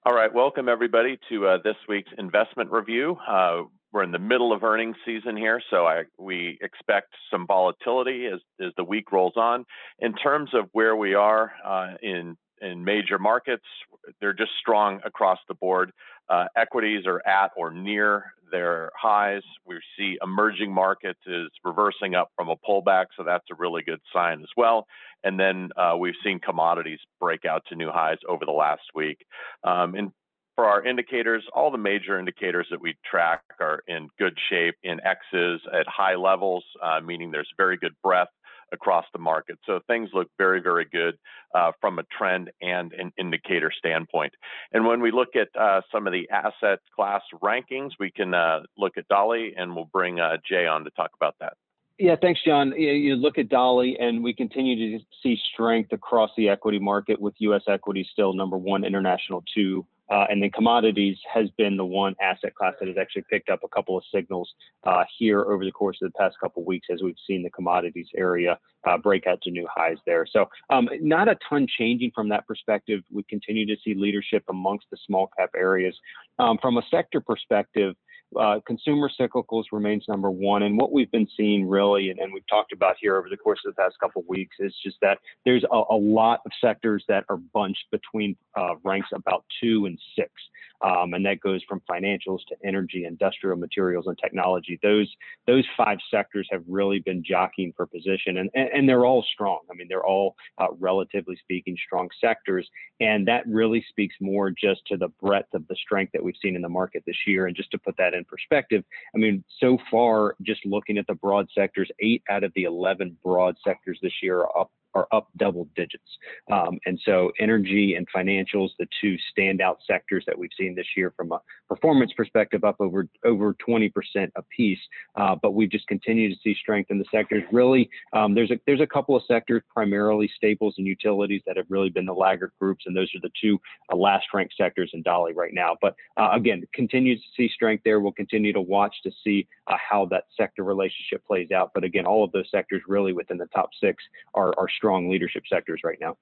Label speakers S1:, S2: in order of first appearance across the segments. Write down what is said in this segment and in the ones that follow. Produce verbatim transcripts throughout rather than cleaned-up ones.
S1: All right, welcome everybody to uh, this week's investment review. Uh, we're in the middle of earnings season here, so I, we expect some volatility as, as the week rolls on. In terms of where we are uh, in, in major markets, they're just strong across the board. Uh, equities are at or near their highs. We see emerging markets is reversing up from a pullback, so that's a really good sign as well. And then uh, we've seen commodities break out to new highs over the last week. Um, and for our indicators, all the major indicators that we track are in good shape, in X's at high levels, uh, meaning there's very good breadth across the market. So things look very, very good uh, from a trend and an indicator standpoint. And when we look at uh, some of the asset class rankings, we can uh, look at Dolly, and we'll bring uh, Jay on to talk about that.
S2: Yeah, thanks, John. You look at Dolly, and we continue to see strength across the equity market, with U S equities still number one, international two. Uh, and then commodities has been the one asset class that has actually picked up a couple of signals uh, here over the course of the past couple of weeks, as we've seen the commodities area uh, break out to new highs there. So um, not a ton changing from that perspective. We continue to see leadership amongst the small cap areas. Um, from a sector perspective, Uh, consumer cyclicals remains number one. And what we've been seeing really, and, and we've talked about here over the course of the past couple of weeks, is just that there's a, a lot of sectors that are bunched between uh, ranks about two and six. Um, and that goes from financials to energy, industrial materials, and technology. Those those five sectors have really been jockeying for position, and, and, and they're all strong. I mean, they're all, uh, relatively speaking, strong sectors. And that really speaks more just to the breadth of the strength that we've seen in the market this year. And just to put that in perspective, I mean, so far, just looking at the broad sectors, eight out of the eleven broad sectors this year are up are up double digits. Um, and so energy and financials, the two standout sectors that we've seen this year from a performance perspective, up over over twenty percent apiece. Uh, but we've just continued to see strength in the sectors. Really, um, there's a there's a couple of sectors, primarily staples and utilities, that have really been the laggard groups. And those are the two uh, last ranked sectors in Dolly right now. But uh, again, continues to see strength there. We'll continue to watch to see uh, how that sector relationship plays out. But again, all of those sectors really within the top six are, are strong leadership sectors right now.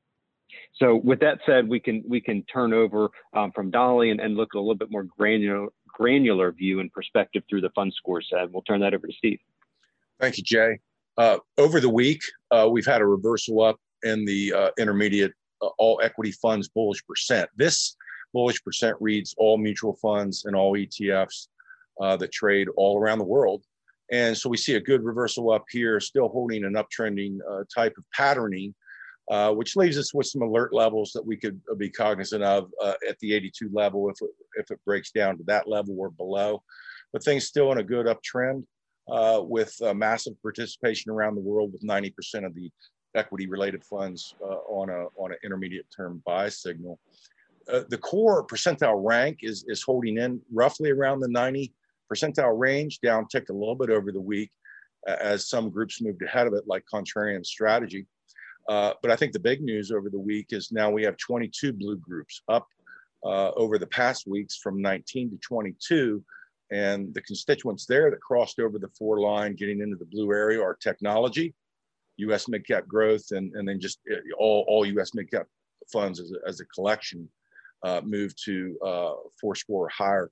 S2: So with that said, we can we can turn over um, from Dolly and, and look at a little bit more granular granular view and perspective through the fund score set. We'll turn that over to Steve.
S3: Thank you, Jay. Uh, over the week, uh, we've had a reversal up in the uh, intermediate uh, all equity funds bullish percent. This bullish percent reads all mutual funds and all E T Fs uh, that trade all around the world. And so we see a good reversal up here, still holding an uptrending uh, type of patterning, uh, which leaves us with some alert levels that we could be cognizant of uh, at the eighty-two level if it, if it breaks down to that level or below. But things still in a good uptrend uh, with uh, massive participation around the world, with ninety percent of the equity-related funds uh, on a on an intermediate-term buy signal. Uh, the core percentile rank is is holding in roughly around the ninety percentile range, down ticked a little bit over the week uh, as some groups moved ahead of it, like Contrarian Strategy. Uh, but I think the big news over the week is now we have twenty-two blue groups up uh, over the past weeks from nineteen to twenty-two. And the constituents there that crossed over the four line getting into the blue area are technology, U S mid-cap growth, and, and then just all, all U S mid-cap funds as a, as a collection uh, move to uh, four score or higher.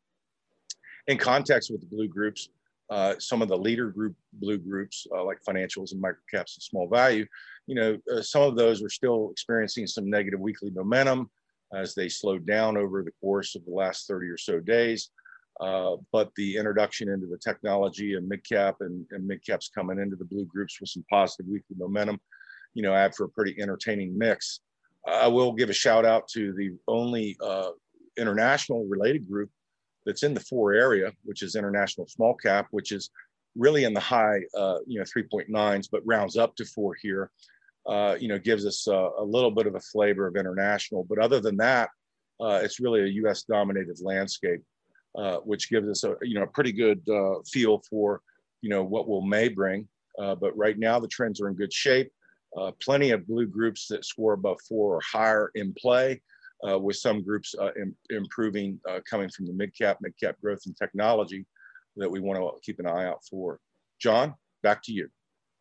S3: In context with the blue groups, uh, some of the leader group blue groups uh, like financials and microcaps and small value, you know, uh, some of those are still experiencing some negative weekly momentum as they slowed down over the course of the last thirty or so days. Uh, but the introduction into the technology and mid-cap and, and mid-caps coming into the blue groups with some positive weekly momentum, you know, add for a pretty entertaining mix. I will give a shout out to the only uh, international related group that's in the four area, which is international small cap, which is really in the high, uh, you know, three point nines, but rounds up to four here, uh, you know, gives us uh, a little bit of a flavor of international. But other than that, uh, it's really a U S dominated landscape, uh, which gives us a, you know, a pretty good uh, feel for, you know, what will May bring. Uh, but right now the trends are in good shape. Uh, plenty of blue groups that score above four or higher in play. Uh, with some groups uh, im improving uh, coming from the mid-cap, mid-cap growth and technology that we want to keep an eye out for. John, back to you.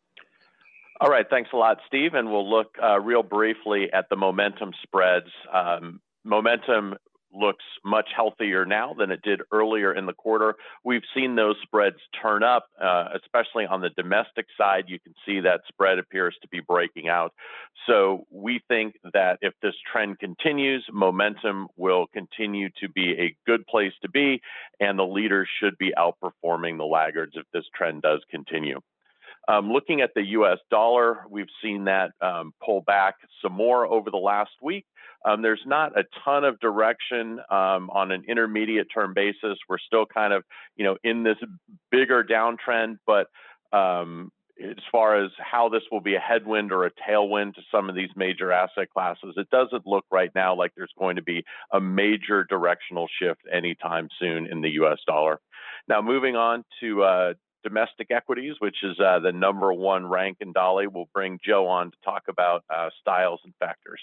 S1: All right, thanks a lot, Steve. And we'll look uh, real briefly at the momentum spreads. Um, momentum looks much healthier now than it did earlier in the quarter. We've seen those spreads turn up, uh, especially on the domestic side. You can see that spread appears to be breaking out. So we think that if this trend continues, momentum will continue to be a good place to be, and the leaders should be outperforming the laggards if this trend does continue. Um, looking at the U S dollar, we've seen that um, pull back some more over the last week. Um, there's not a ton of direction um, on an intermediate term basis. We're still kind of, you know, in this bigger downtrend, but um, as far as how this will be a headwind or a tailwind to some of these major asset classes, it doesn't look right now like there's going to be a major directional shift anytime soon in the U S dollar. Now, moving on to uh, domestic equities, which is uh, the number one rank in Dolly. We'll bring Joe on to talk about uh, styles and factors.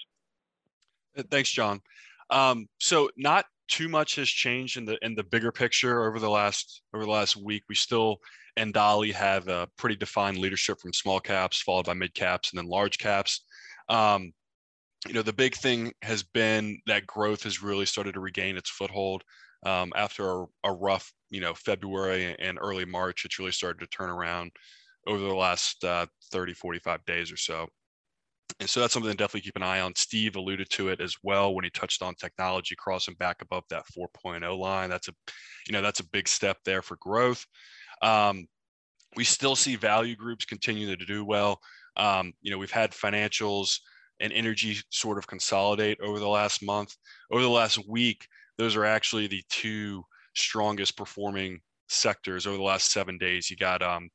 S4: Thanks, John. Um, so not too much has changed in the in the bigger picture over the last over the last week. We still in Dolly have a pretty defined leadership from small caps, followed by mid caps, and then large caps. Um, you know, the big thing has been that growth has really started to regain its foothold um, after a, a rough, you know, February and early March. It's really started to turn around over the last uh, thirty, forty-five days or so. And so that's something to definitely keep an eye on. Steve alluded to it as well when he touched on technology crossing back above that four point oh line. That's a, you know, that's a big step there for growth. Um, we still see value groups continue to do well. Um, you know, we've had financials and energy sort of consolidate over the last month. Over the last week, those are actually the two strongest performing sectors over the last seven days. You got um,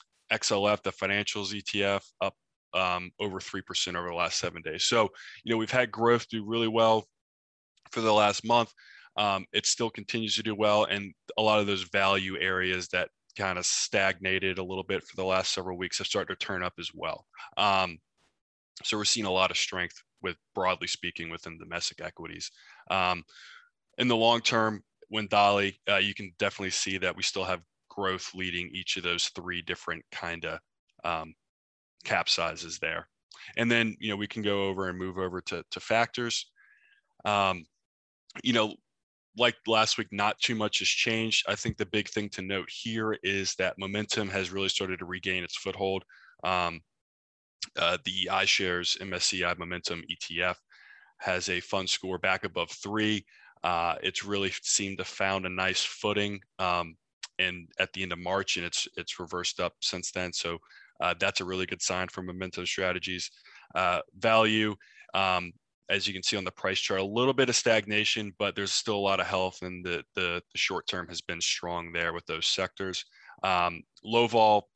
S4: X L F, the financials E T F, up um, over three percent over the last seven days. So, you know, we've had growth do really well for the last month. Um, it still continues to do well. And a lot of those value areas that kind of stagnated a little bit for the last several weeks have started to turn up as well. Um, so we're seeing a lot of strength with, broadly speaking, within domestic equities. Um, in the long term, when Dolly, uh, you can definitely see that we still have growth leading each of those three different kind of um, cap sizes there. And then, you know, we can go over and move over to, to factors. Um, you know, like last week, not too much has changed. I think the big thing to note here is that momentum has really started to regain its foothold. Um, uh, the iShares M S C I Momentum E T F has a fund score back above three. Uh, it's really seemed to found a nice footing um, and at the end of March, and it's it's reversed up since then. So uh, that's a really good sign for Momentum Strategies. Uh, value, um, as you can see on the price chart, a little bit of stagnation, but there's still a lot of health, and the the, the short term has been strong there with those sectors. Um, low vol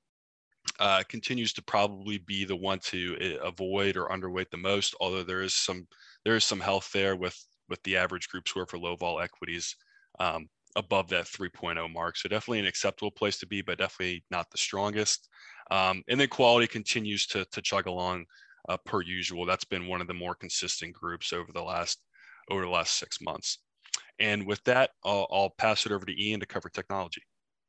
S4: uh, continues to probably be the one to avoid or underweight the most, although there is some there is some health there with with the average group score for low vol equities um, above that three point oh mark. So definitely an acceptable place to be, but definitely not the strongest. Um, and then quality continues to, to chug along uh, per usual. That's been one of the more consistent groups over the last over the last six months. And with that, I'll, I'll pass it over to Ian to cover technology.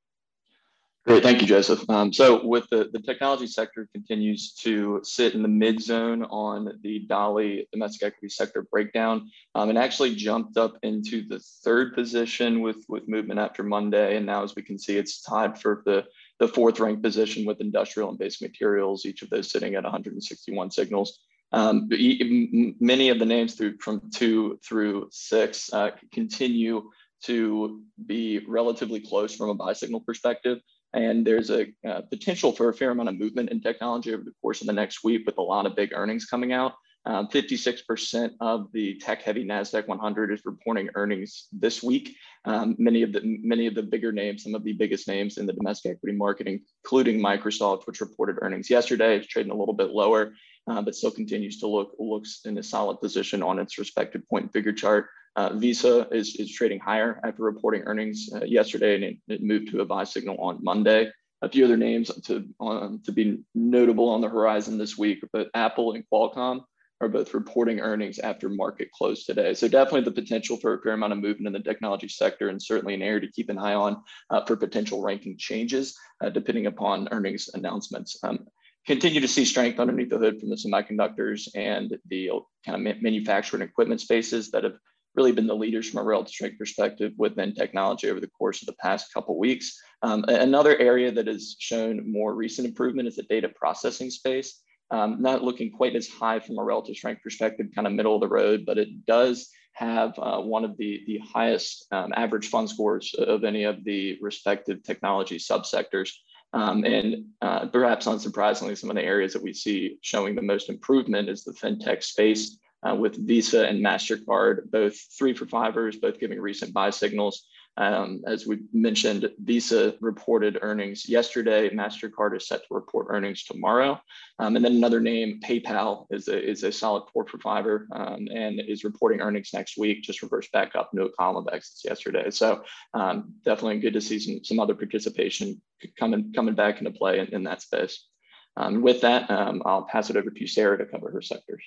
S5: Great, thank you, Joseph. Um, so with the, the technology sector continues to sit in the mid zone on the Dolly domestic equity sector breakdown, um, and actually jumped up into the third position with, with movement after Monday. And now, as we can see, it's tied for the, the fourth ranked position with industrial and basic materials, each of those sitting at one hundred sixty-one signals. Um, many of the names through from two through six uh, continue to be relatively close from a buy signal perspective. And there's a uh, potential for a fair amount of movement in technology over the course of the next week with a lot of big earnings coming out. Um, fifty-six percent of the tech-heavy NASDAQ one hundred is reporting earnings this week. Um, many of the many of the bigger names, some of the biggest names in the domestic equity market, including Microsoft, which reported earnings yesterday. It's trading a little bit lower, uh, but still continues to look looks in a solid position on its respective point and figure chart. Uh, Visa is, is trading higher after reporting earnings uh, yesterday, and it, it moved to a buy signal on Monday. A few other names to, um, to be notable on the horizon this week, but Apple and Qualcomm are both reporting earnings after market close today. So definitely the potential for a fair amount of movement in the technology sector, and certainly an area to keep an eye on uh, for potential ranking changes, uh, depending upon earnings announcements. Um, continue to see strength underneath the hood from the semiconductors and the kind of manufacturing equipment spaces that have really been the leaders from a relative strength perspective within technology over the course of the past couple weeks. Um, another area that has shown more recent improvement is the data processing space. Um, not looking quite as high from a relative strength perspective, kind of middle of the road, but it does have uh, one of the, the highest um, average fund scores of any of the respective technology subsectors. Um, and uh, perhaps unsurprisingly, some of the areas that we see showing the most improvement is the fintech space uh, with Visa and MasterCard, both three for fivers, both giving recent buy signals. Um, as we mentioned, Visa reported earnings yesterday. MasterCard is set to report earnings tomorrow. Um, and then another name, PayPal, is a, is a solid four for fiver um, and is reporting earnings next week, just reversed back up, no column of exits yesterday. So um, definitely good to see some, some other participation coming, coming back into play in, in that space. Um, with that, um, I'll pass it over to you, Sarah, to cover her sectors.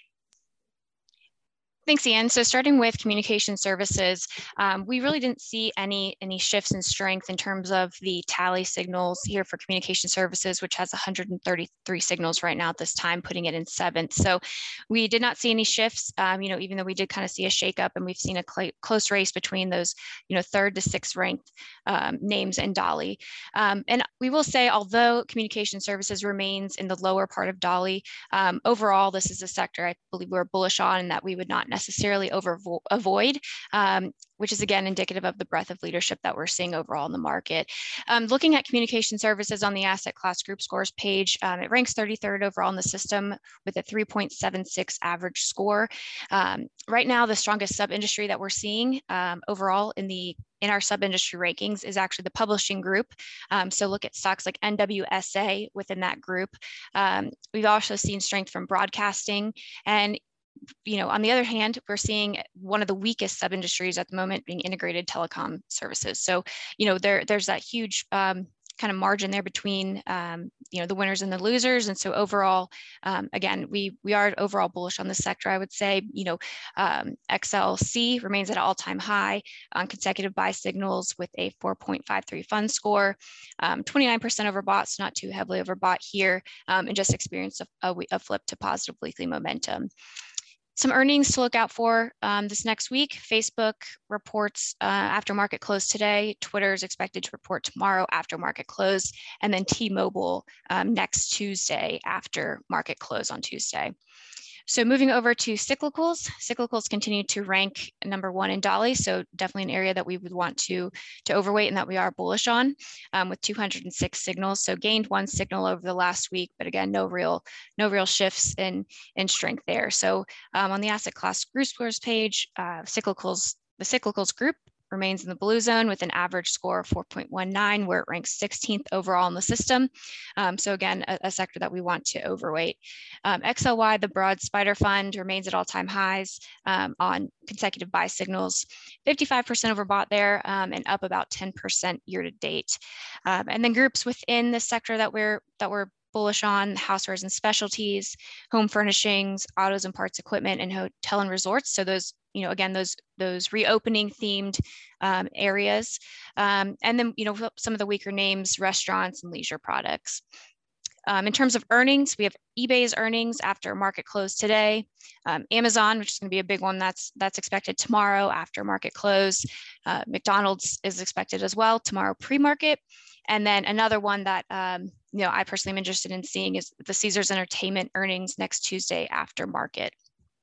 S6: Thanks, Ian. So starting with communication services, um, we really didn't see any, any shifts in strength in terms of the tally signals here for communication services, which has one hundred thirty-three signals right now at this time, putting it in seventh. So we did not see any shifts, um, you know, even though we did kind of see a shakeup and we've seen a cl close race between those, you know, third to sixth ranked um, names in Dolly. Um, and we will say, although communication services remains in the lower part of Dolly, um, overall, this is a sector I believe we're bullish on and that we would not necessarily over avoid, um, which is again indicative of the breadth of leadership that we're seeing overall in the market. Um, looking at communication services on the asset class group scores page, um, it ranks thirty-third overall in the system with a three point seven six average score. Um, right now, the strongest sub-industry that we're seeing um, overall in the in our sub-industry rankings is actually the publishing group. Um, so look at stocks like N W S A within that group. Um, we've also seen strength from broadcasting, and you know, on the other hand, we're seeing one of the weakest sub-industries at the moment being integrated telecom services. So, you know, there, there's that huge um, kind of margin there between, um, you know, the winners and the losers. And so overall, um, again, we we are overall bullish on this sector. I would say, you know, um, X L C remains at an all-time high on consecutive buy signals with a four point five three fund score, um, twenty-nine percent overbought, so not too heavily overbought here, um, and just experienced a, a, a flip to positive weekly momentum. Some earnings to look out for um, this next week. Facebook reports uh, after market close today. Twitter is expected to report tomorrow after market close, and then T-Mobile um, next Tuesday after market close on Tuesday. So moving over to cyclicals, cyclicals continue to rank number one in Dolly. So definitely an area that we would want to, to overweight and that we are bullish on um, with two hundred six signals. So gained one signal over the last week, but again, no real, no real shifts in, in strength there. So um, on the asset class group scores page, uh, cyclicals, the cyclicals group remains in the blue zone with an average score of four point one nine, where it ranks sixteenth overall in the system. Um, so again, a, a sector that we want to overweight. Um, X L Y, the broad spider fund, remains at all-time highs um, on consecutive buy signals, fifty-five percent overbought there um, and up about ten percent year to date. Um, and then groups within this sector that we're, that we're bullish on: housewares and specialties, home furnishings, autos and parts equipment, and hotel and resorts. So those, you know, again, those those reopening themed um, areas. Um, and then, you know, some of the weaker names, restaurants and leisure products. Um, in terms of earnings, we have eBay's earnings after market close today. Um, Amazon, which is going to be a big one, that's that's expected tomorrow after market close. Uh, McDonald's is expected as well tomorrow pre-market. And then another one that um, you know, I personally am interested in seeing is the Caesars Entertainment earnings next Tuesday after market.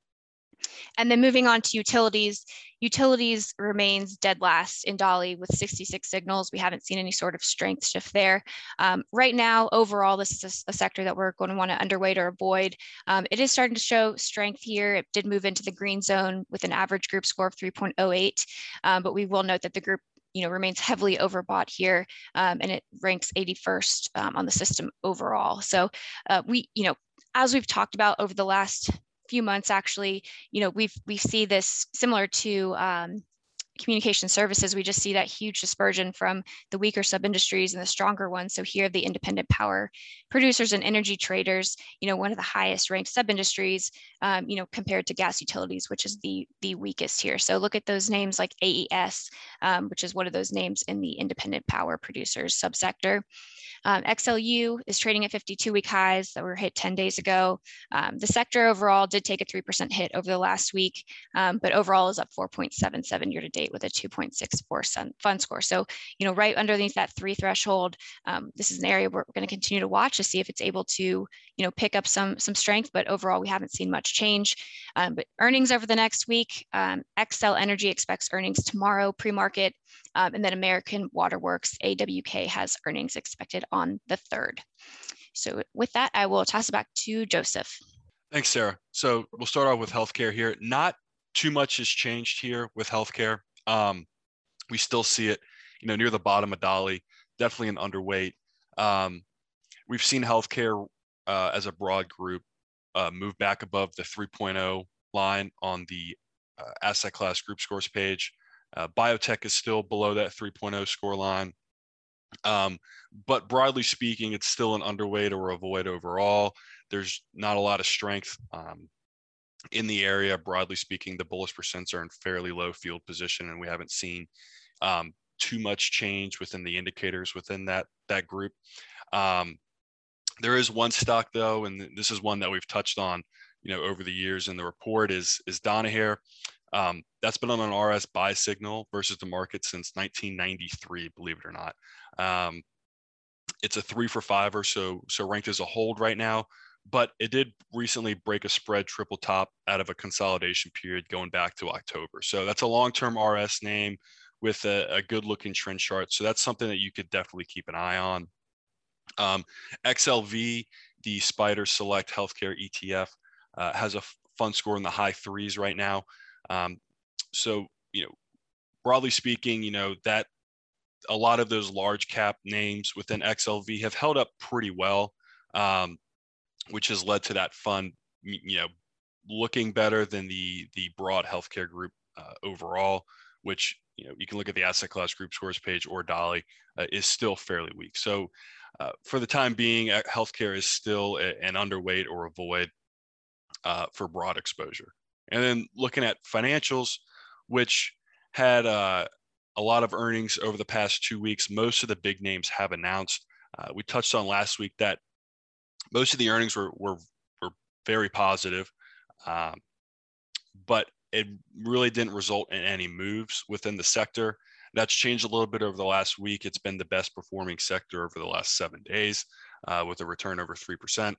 S6: And then moving on to utilities, utilities remains dead last in Dolly with sixty-six signals. We haven't seen any sort of strength shift there. Um, right now, overall, this is a, a sector that we're going to want to underweight or avoid. Um, it is starting to show strength here. It did move into the green zone with an average group score of three point oh eight, um, but we will note that the group, you know, remains heavily overbought here, um, and it ranks eighty-first um, on the system overall. So uh, we, you know, as we've talked about over the last few months, actually, you know, we've we see this similar to um, communication services, we just see that huge dispersion from the weaker sub-industries and the stronger ones. So here, the independent power producers and energy traders, you know, one of the highest ranked sub-industries, um, you know, compared to gas utilities, which is the, the weakest here. So look at those names like A E S, um, which is one of those names in the independent power producers subsector. Um, X L U is trading at fifty-two week highs that were hit ten days ago. Um, the sector overall did take a three percent hit over the last week, um, but overall is up four point seven seven year to date with a two point six four fund score. So, you know, right underneath that three threshold, um, this is an area we're going to continue to watch to see if it's able to, you know, pick up some, some strength, but overall we haven't seen much change. Um, but earnings over the next week, um, Xcel Energy expects earnings tomorrow pre-market, um, and then American Waterworks, A W K, has earnings expected on the third. So with that, I will toss it back to Joseph.
S4: Thanks, Sarah. So we'll start off with healthcare here. Not too much has changed here with healthcare. Um, we still see it, you know, near the bottom of Dolly, definitely an underweight. Um, we've seen healthcare uh, as a broad group uh, move back above the three point oh line on the uh, asset class group scores page. Uh, biotech is still below that three point oh score line. Um, but broadly speaking, it's still an underweight or avoid overall. There's not a lot of strength um, in the area. Broadly speaking, the bullish percents are in fairly low field position, and we haven't seen um, too much change within the indicators within that, that group. Um, there is one stock though, and this is one that we've touched on, you know, over the years in the report is, is Danaher. Um, that's been on an R S buy signal versus the market since nineteen ninety-three, believe it or not. Um, it's a three for five or so, so ranked as a hold right now, but it did recently break a spread triple top out of a consolidation period going back to October. So that's a long-term R S name with a, a good looking trend chart. So that's something that you could definitely keep an eye on. Um, X L V, the Spider Select Healthcare E T F, uh, has a fund score in the high threes right now. Um, so, you know, broadly speaking, you know, that a lot of those large cap names within X L V have held up pretty well, um, which has led to that fund, you know, looking better than the, the broad healthcare group uh, overall, which, you know, you can look at the asset class group scores page or Dolly uh, is still fairly weak. So uh, for the time being, healthcare is still a, an underweight or avoid uh, for broad exposure. And then looking at financials, which had uh, a lot of earnings over the past two weeks, most of the big names have announced. Uh, we touched on last week that most of the earnings were were, were very positive, um, but it really didn't result in any moves within the sector. That's changed a little bit over the last week. It's been the best performing sector over the last seven days uh, with a return over three percent.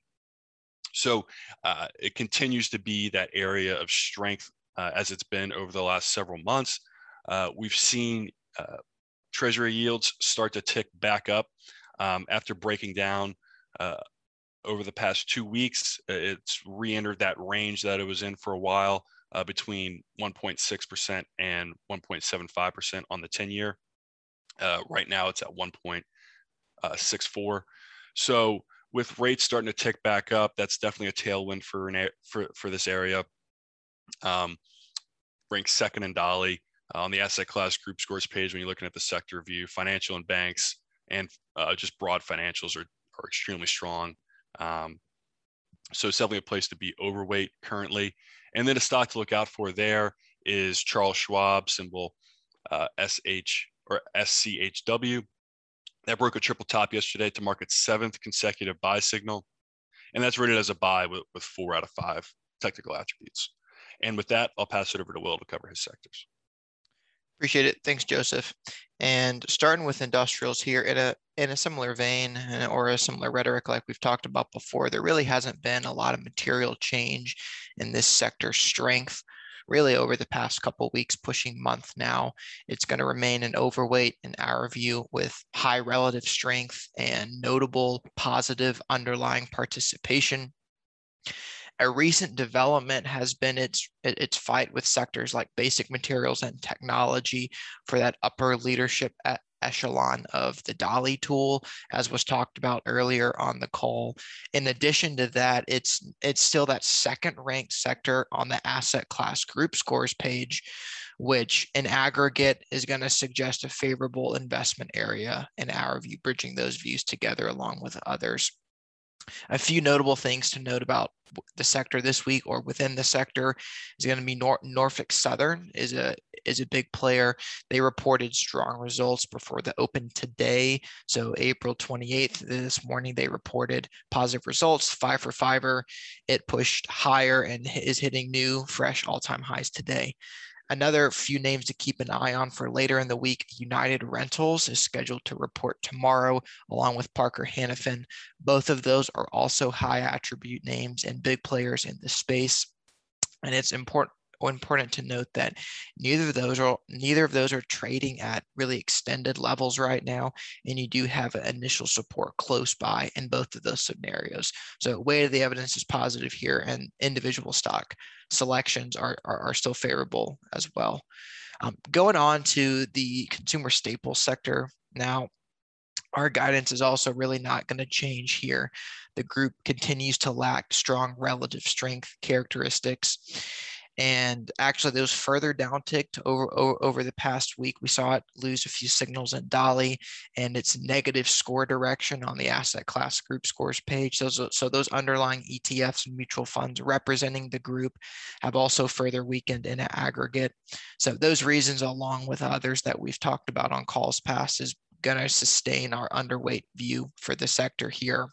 S4: So uh, it continues to be that area of strength uh, as it's been over the last several months. Uh, we've seen uh, treasury yields start to tick back up um, after breaking down uh, over the past two weeks. It's re-entered that range that it was in for a while uh, between one point six percent and one point seven five percent on the ten year. Uh, right now it's at one point six four. So with rates starting to tick back up, that's definitely a tailwind for an, for, for this area. Um, ranks second in Dolly uh, on the asset class group scores page when you're looking at the sector view. Financial and banks and uh, just broad financials are, are extremely strong. Um, so it's definitely a place to be overweight currently. And then a stock to look out for there is Charles Schwab, symbol uh, S H or S C H W. That broke a triple top yesterday to mark its seventh consecutive buy signal. And that's rated as a buy with, with four out of five technical attributes. And with that, I'll pass it over to Will to cover his sectors.
S7: Appreciate it. Thanks, Joseph. And starting with industrials here in a in a similar vein or a similar rhetoric like we've talked about before, there really hasn't been a lot of material change in this sector's strength really over the past couple of weeks, pushing month now. It's going to remain an overweight in our view with high relative strength and notable positive underlying participation. A recent development has been its its fight with sectors like basic materials and technology for that upper leadership echelon of the Dolly tool, as was talked about earlier on the call. In addition to that, it's it's still that second ranked sector on the asset class group scores page, which in aggregate is going to suggest a favorable investment area in our view, bridging those views together along with others. A few notable things to note about the sector this week, or within the sector, is going to be Nor Norfolk Southern is a is a big player. They reported strong results before the open today. So April twenty-eighth, this morning, they reported positive results, five for fiber. It pushed higher and is hitting new, fresh all-time highs today. Another few names to keep an eye on for later in the week, United Rentals is scheduled to report tomorrow, along with Parker Hannifin. Both of those are also high attribute names and big players in the space. And it's important important to note that neither of those are neither of those are trading at really extended levels right now, and you do have initial support close by in both of those scenarios. So weight of the evidence is positive here, and individual stock selections are, are, are still favorable as well. Um, going on to the consumer staples sector now, our guidance is also really not going to change here. The group continues to lack strong relative strength characteristics. And actually, those further downticked over, over, over the past week. We saw it lose a few signals in Dolly and its negative score direction on the asset class group scores page. So, so, so those underlying E T Fs and mutual funds representing the group have also further weakened in aggregate. So those reasons, along with others that we've talked about on calls past, is going to sustain our underweight view for the sector here.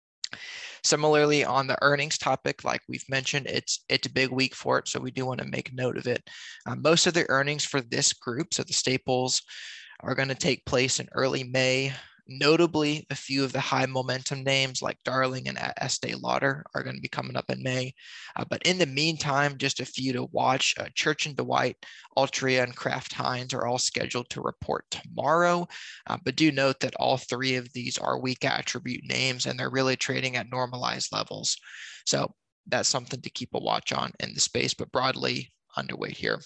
S7: Similarly, on the earnings topic, like we've mentioned, it's it's a big week for it, so we do want to make note of it. Uh, most of the earnings for this group, so the staples, are going to take place in early May. Notably, a few of the high momentum names like Darling and Estee Lauder are going to be coming up in May. Uh, but in the meantime, just a few to watch. Uh, Church and Dwight, Altria, and Kraft Heinz are all scheduled to report tomorrow. Uh, but do note that all three of these are weak attribute names, and they're really trading at normalized levels. So that's something to keep a watch on in the space, but broadly underweight here.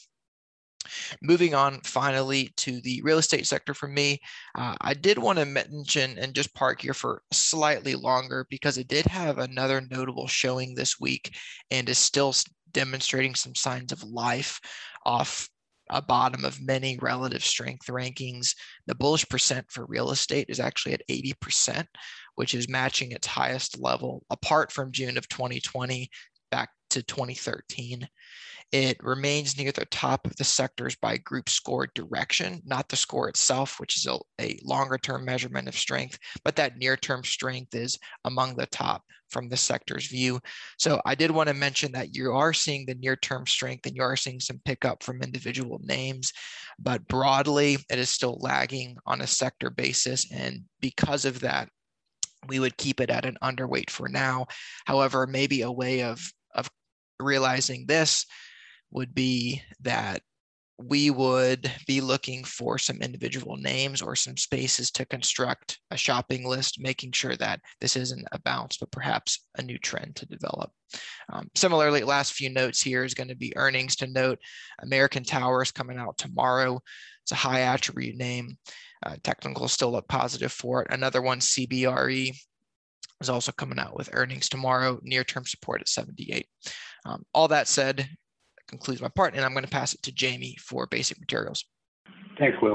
S7: Moving on finally to the real estate sector for me, uh, I did want to mention and just park here for slightly longer because it did have another notable showing this week and is still demonstrating some signs of life off a bottom of many relative strength rankings. The bullish percent for real estate is actually at eighty percent, which is matching its highest level apart from June of twenty twenty back to twenty thirteen. It remains near the top of the sectors by group score direction, not the score itself, which is a, a longer term measurement of strength, but that near term strength is among the top from the sector's view. So I did want to mention that you are seeing the near term strength and you are seeing some pickup from individual names, but broadly it is still lagging on a sector basis. And because of that, we would keep it at an underweight for now. However, maybe a way of, of realizing this would be that we would be looking for some individual names or some spaces to construct a shopping list, making sure that this isn't a bounce, but perhaps a new trend to develop. Um, similarly, last few notes here is going to be earnings to note. American Tower is coming out tomorrow. It's a high attribute name. Uh, technicals still look positive for it. Another one, C B R E, is also coming out with earnings tomorrow, near-term support at seventy-eight. Um, all that said, concludes my part, and I'm going to pass it to Jamie for basic materials.
S8: Thanks, Will.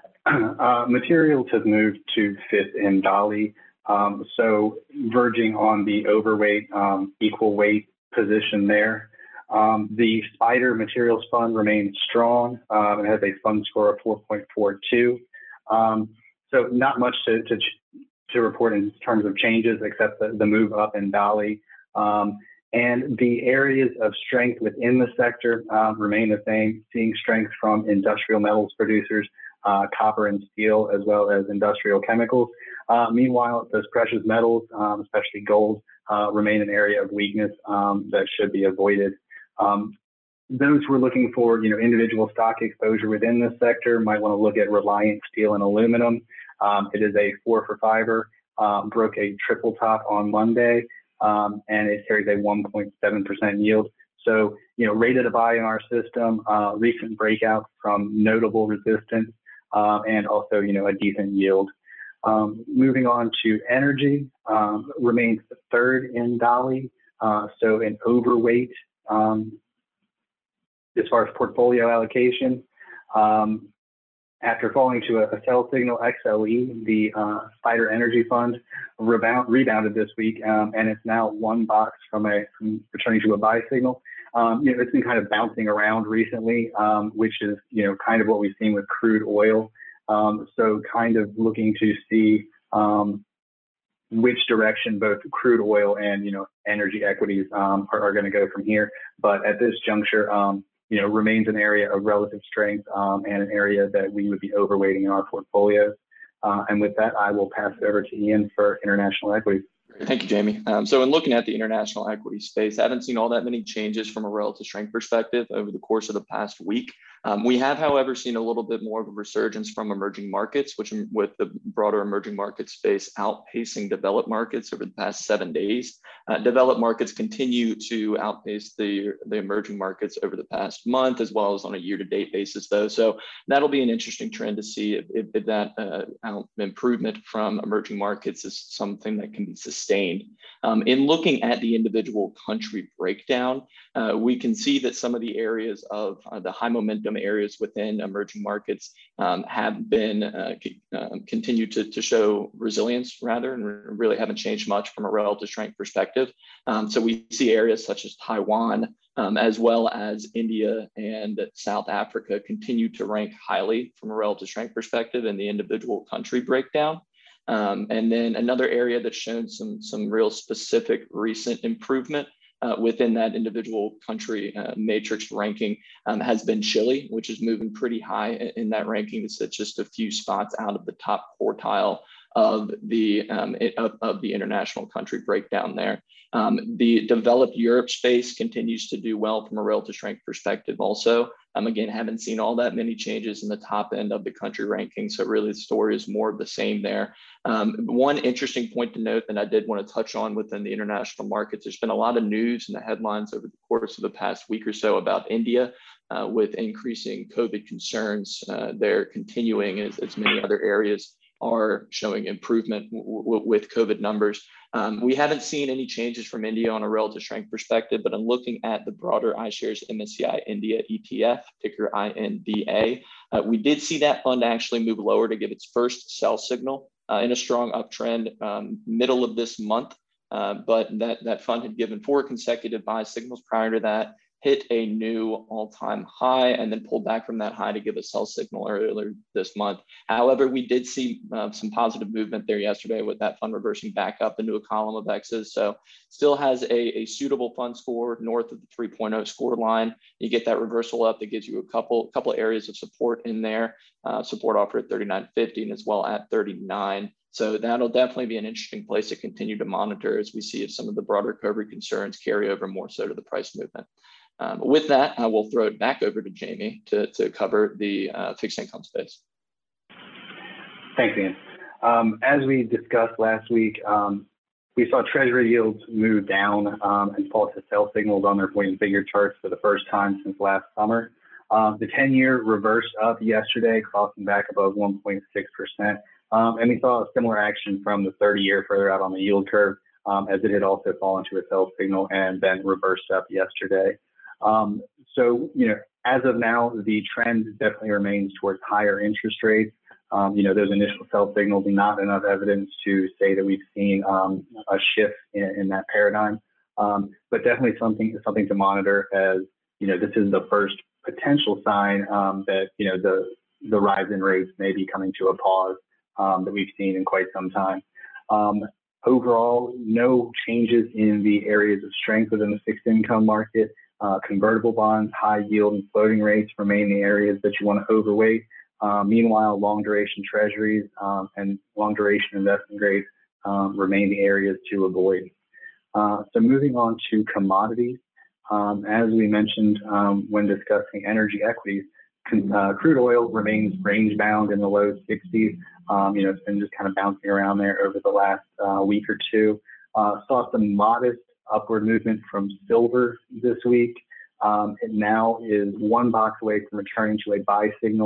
S8: Uh, materials have moved to fit in Dolly, um, so verging on the overweight, um, equal weight position there. Um, the Spider Materials Fund remains strong. Um, it has a fund score of four point four two. Um, so not much to, to to report in terms of changes, except the, the move up in Dolly. Um, And the areas of strength within the sector uh, remain the same, seeing strength from industrial metals producers, uh, copper and steel, as well as industrial chemicals. Uh, meanwhile, those precious metals, um, especially gold, uh, remain an area of weakness um, that should be avoided. Um, those who are looking for, you know, individual stock exposure within this sector might want to look at Reliance Steel and Aluminum. Um, it is a four for fiver, um, broke a triple top on Monday. Um, and it carries a one point seven percent yield. So, you know, rated a buy in our system, uh, recent breakout from notable resistance um, and also, you know, a decent yield. Um, moving on to energy, um, remains third in Dolly, uh, so an overweight um, as far as portfolio allocation. Um, after falling to a, a sell signal, X L E, the uh, Spider Energy Fund, rebound, rebounded this week, um, and it's now one box from a from returning to a buy signal. Um, you know, it's been kind of bouncing around recently, um, which is, you know, kind of what we've seen with crude oil. Um, so kind of looking to see um, which direction both crude oil and, you know, energy equities um, are, are going to go from here. But at this juncture, um, you know, remains an area of relative strength um, and an area that we would be overweighting in our portfolios. Uh, and with that, I will pass it over to Ian for international equities.
S5: Thank you, Jamie. Um, so in looking at the international equity space, I haven't seen all that many changes from a relative strength perspective over the course of the past week. Um, we have, however, seen a little bit more of a resurgence from emerging markets, which with the broader emerging market space outpacing developed markets over the past seven days. Uh, developed markets continue to outpace the, the emerging markets over the past month, as well as on a year-to-date basis, though. So that'll be an interesting trend to see if, if, if that uh, improvement from emerging markets is something that can be sustained. Um, in looking at the individual country breakdown, uh, we can see that some of the areas of uh, the high momentum areas within emerging markets um, have been uh, uh, continue to, to show resilience rather, and really haven't changed much from a relative strength perspective. Um, so we see areas such as Taiwan, um, as well as India and South Africa continue to rank highly from a relative strength perspective in the individual country breakdown. Um, and then another area that's shown some, some real specific recent improvement uh, within that individual country uh, matrix ranking um, has been Chile, which is moving pretty high in, in that ranking. It's just a few spots out of the top quartile of the, um, it, of, of the international country breakdown there. Um, the developed Europe space continues to do well from a relative strength perspective also. Um, again, haven't seen all that many changes in the top end of the country ranking. So really the story is more of the same there. Um, one interesting point to note that I did want to touch on within the international markets, there's been a lot of news in the headlines over the course of the past week or so about India uh, with increasing COVID concerns. Uh, they're continuing as, as many other areas are showing improvement w w with COVID numbers. Um, we haven't seen any changes from India on a relative strength perspective, but I'm looking at the broader iShares M S C I India E T F, ticker I N D A. Uh, we did see that fund actually move lower to give its first sell signal uh, in a strong uptrend um, middle of this month, uh, but that, that fund had given four consecutive buy signals prior to that, hit a new all-time high and then pulled back from that high to give a sell signal earlier this month. However, we did see uh, some positive movement there yesterday with that fund reversing back up into a column of X's. So still has a, a suitable fund score north of the three point oh score line. You get that reversal up, that gives you a couple, couple areas of support in there. Uh, support offer at thirty-nine fifty and as well at thirty-nine. So that'll definitely be an interesting place to continue to monitor as we see if some of the broader COVID concerns carry over more so to the price movement. Um, with that, I will throw it back over to Jamie to, to cover the uh, fixed income space.
S8: Thanks, Ian. Um, as we discussed last week, um, we saw Treasury yields move down um, and fall to sell signals on their point and figure charts for the first time since last summer. Um, the ten-year reversed up yesterday, crossing back above one point six percent. Um, and we saw a similar action from the thirty-year further out on the yield curve, um, as it had also fallen to a sell signal and then reversed up yesterday. Um, so, you know, as of now, the trend definitely remains towards higher interest rates. Um, you know, those initial sell signals, not enough evidence to say that we've seen um, a shift in, in that paradigm. Um, but definitely something something to monitor, as, you know, this is the first potential sign um, that, you know, the the rise in rates may be coming to a pause um, that we've seen in quite some time. Um, overall, no changes in the areas of strength within the fixed income market. Uh, convertible bonds, high yield, and floating rates remain the areas that you want to overweight. Uh, meanwhile, long duration treasuries um, and long duration investment grades um, remain the areas to avoid. Uh, so moving on to commodities, um, as we mentioned um, when discussing energy equities, uh, crude oil remains range bound in the low sixties. Um, you know, it's been just kind of bouncing around there over the last uh, week or two. Uh, saw some modest upward movement from silver this week. Um, it now is one box away from returning to a buy signal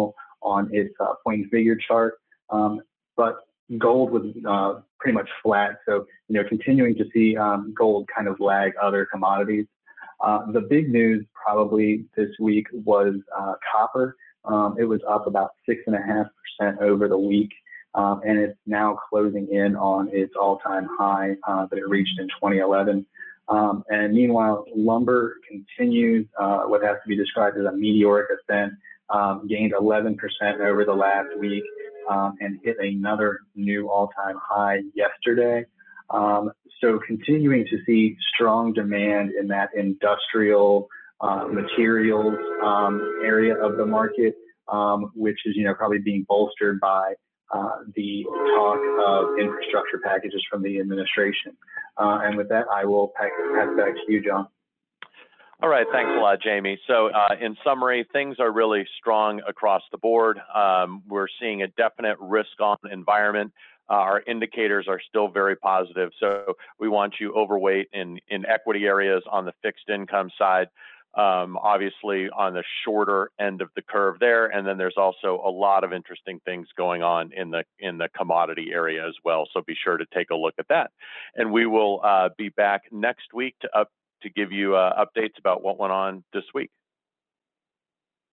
S8: on its uh, point and figure chart. Um, but gold was uh, pretty much flat. So, you know, continuing to see um, gold kind of lag other commodities. Uh, the big news probably this week was uh, copper. Um, it was up about six and a half percent over the week, um, and it's now closing in on its all-time high uh, that it reached in twenty eleven. Um, and meanwhile, lumber continues uh, what has to be described as a meteoric ascent, um, gained eleven percent over the last week, um, and hit another new all-time high yesterday. Um, so continuing to see strong demand in that industrial uh, materials um, area of the market, um, which is, you know, probably being bolstered by uh, the talk of infrastructure packages from the administration. Uh, and with that, I will pass it back to you, John.
S1: All right, thanks a lot, Jamie. So uh, in summary, things are really strong across the board. Um, we're seeing a definite risk-on environment. Uh, our indicators are still very positive. So we want you overweight in, in equity areas on the fixed income side, um, obviously on the shorter end of the curve there. And then there's also a lot of interesting things going on in the, in the commodity area as well. So be sure to take a look at that. And we will uh, be back next week to up to give you uh, updates about what went on this week.